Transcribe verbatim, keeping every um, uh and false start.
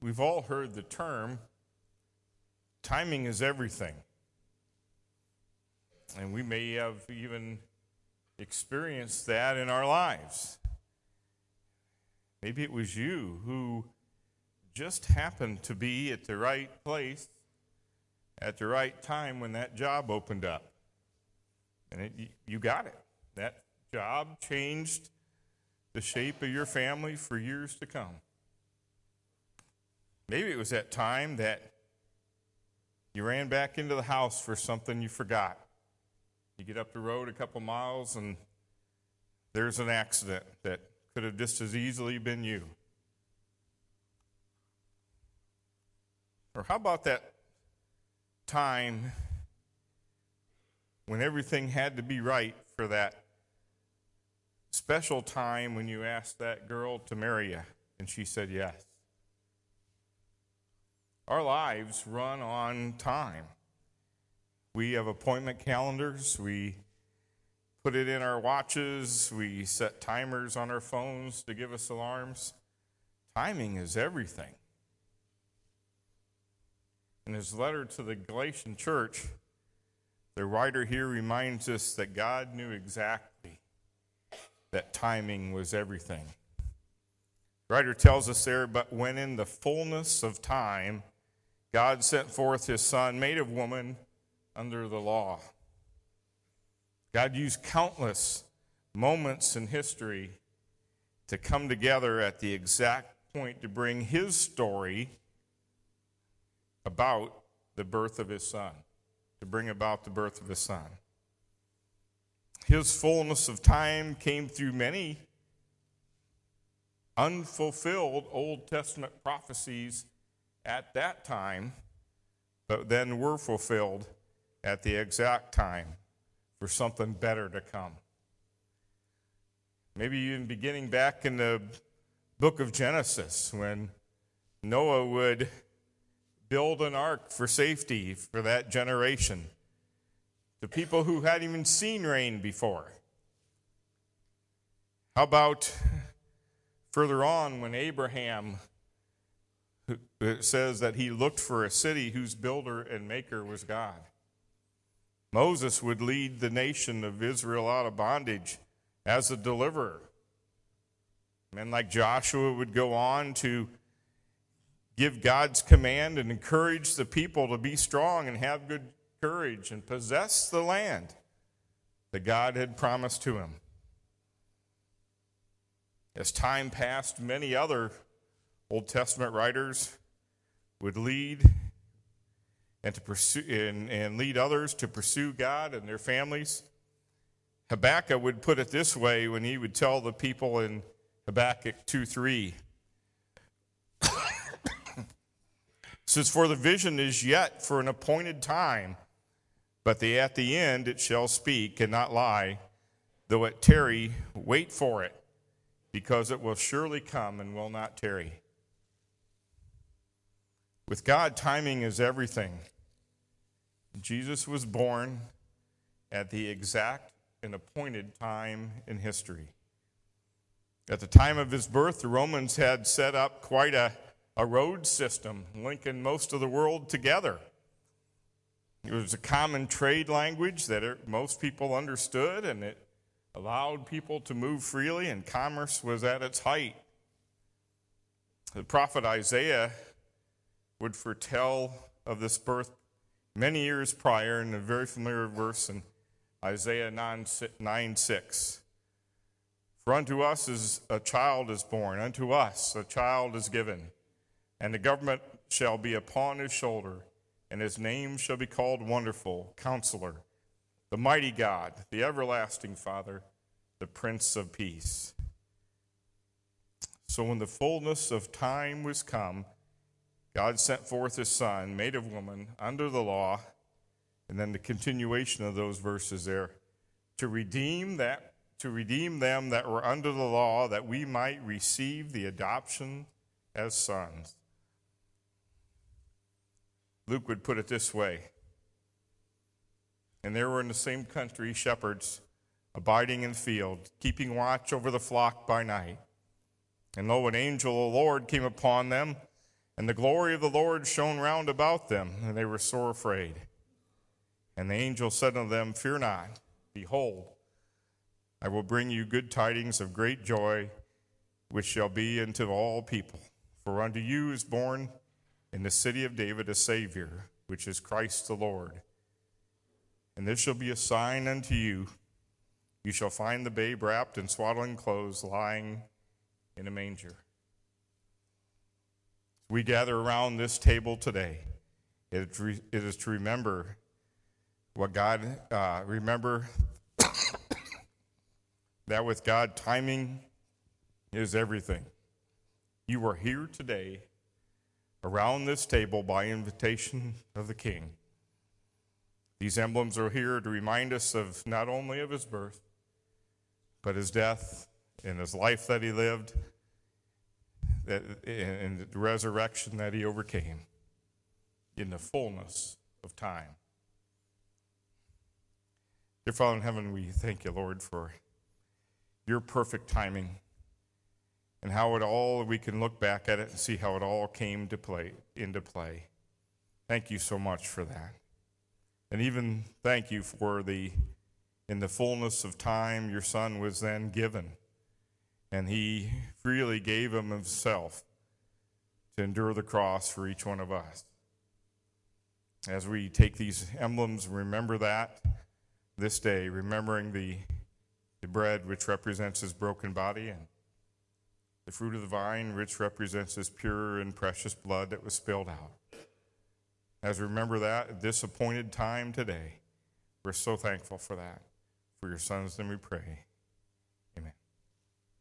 We've all heard the term, timing is everything. And we may have even experienced that in our lives. Maybe it was you who just happened to be at the right place at the right time when that job opened up. And it, you got it. That job changed the shape of your family for years to come. Maybe it was that time that you ran back into the house for something you forgot. You get up the road a couple miles and there's an accident that could have just as easily been you. Or how about that time when everything had to be right for that special time when you asked that girl to marry you and she said yes? Our lives run on time. We have appointment calendars. We put it in our watches. We set timers on our phones to give us alarms. Timing is everything. In his letter to the Galatian church, the writer here reminds us that God knew exactly that timing was everything. The writer tells us there, but when in the fullness of time, God sent forth his Son, made of woman, under the law. God used countless moments in history to come together at the exact point to bring his story about the birth of his Son, to bring about the birth of his Son. His fullness of time came through many unfulfilled Old Testament prophecies at that time, but then were fulfilled at the exact time for something better to come. Maybe even beginning back in the book of Genesis, when Noah would build an ark for safety for that generation, the people who hadn't even seen rain before. How about further on when Abraham, it says that he looked for a city whose builder and maker was God. Moses would lead the nation of Israel out of bondage as a deliverer. Men like Joshua would go on to give God's command and encourage the people to be strong and have good courage and possess the land that God had promised to him. As time passed, many other Old Testament writers would lead and to pursue and, and lead others to pursue God and their families. Habakkuk would put it this way when he would tell the people in Habakkuk two three. Says, for the vision is yet for an appointed time, but the, at the end it shall speak and not lie. Though it tarry, wait for it, because it will surely come and will not tarry. With God, timing is everything. Jesus was born at the exact and appointed time in history. At the time of his birth, the Romans had set up quite a, a road system linking most of the world together. It was a common trade language that it, most people understood, and it allowed people to move freely, and commerce was at its height. The prophet Isaiah would foretell of this birth many years prior in a very familiar verse in Isaiah nine six. For unto us is a child is born, unto us a child is given, and the government shall be upon his shoulder, and his name shall be called Wonderful, Counselor, the Mighty God, the Everlasting Father, the Prince of Peace. So when the fullness of time was come, God sent forth his Son, made of woman, under the law, and then the continuation of those verses there, to redeem that, to redeem them that were under the law, that we might receive the adoption as sons. Luke would put it this way. And there were in the same country shepherds abiding in the field, keeping watch over the flock by night. And lo, an angel of the Lord came upon them, And the glory of the Lord shone round about them, and they were sore afraid. And the angel said unto them, Fear not, behold, I will bring you good tidings of great joy, which shall be unto all people. For unto you is born in the city of David a Savior, which is Christ the Lord. And this shall be a sign unto you. You shall find the babe wrapped in swaddling clothes, lying in a manger. We gather around this table today. It is to remember what God, uh, remember that with God, timing is everything. You are here today around this table by invitation of the King. These emblems are here to remind us of not only of his birth, but his death and his life that he lived, that and the resurrection that he overcame in the fullness of time. Dear Father in heaven, we thank you, Lord, for your perfect timing and how it all, we can look back at it and see how it all came to play into play. Thank you so much for that. And even thank you for the, in the fullness of time, your Son was then given. And he freely gave him himself to endure the cross for each one of us. As we take these emblems, remember that this day, remembering the, the bread which represents his broken body and the fruit of the vine which represents his pure and precious blood that was spilled out. As we remember that at this appointed time today, we're so thankful for that. For your sons, then we pray.